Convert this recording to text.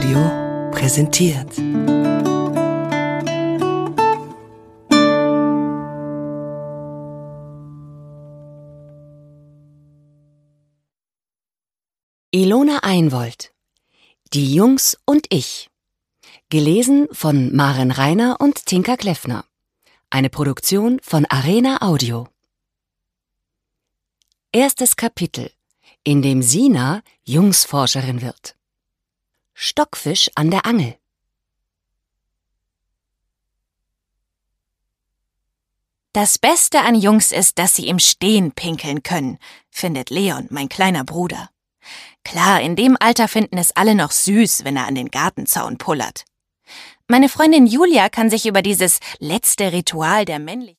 Audio präsentiert. Ilona Einwold. Die Jungs und ich. Gelesen von Maren Reiner und Tinka Kleffner. Eine Produktion von Arena Audio. Erstes Kapitel, in dem Sina Jungsforscherin wird. Stockfisch an der Angel. Das Beste an Jungs ist, dass sie im Stehen pinkeln können, findet Leon, mein kleiner Bruder. Klar, in dem Alter finden es alle noch süß, wenn er an den Gartenzaun pullert. Meine Freundin Julia kann sich über dieses letzte Ritual der männlichen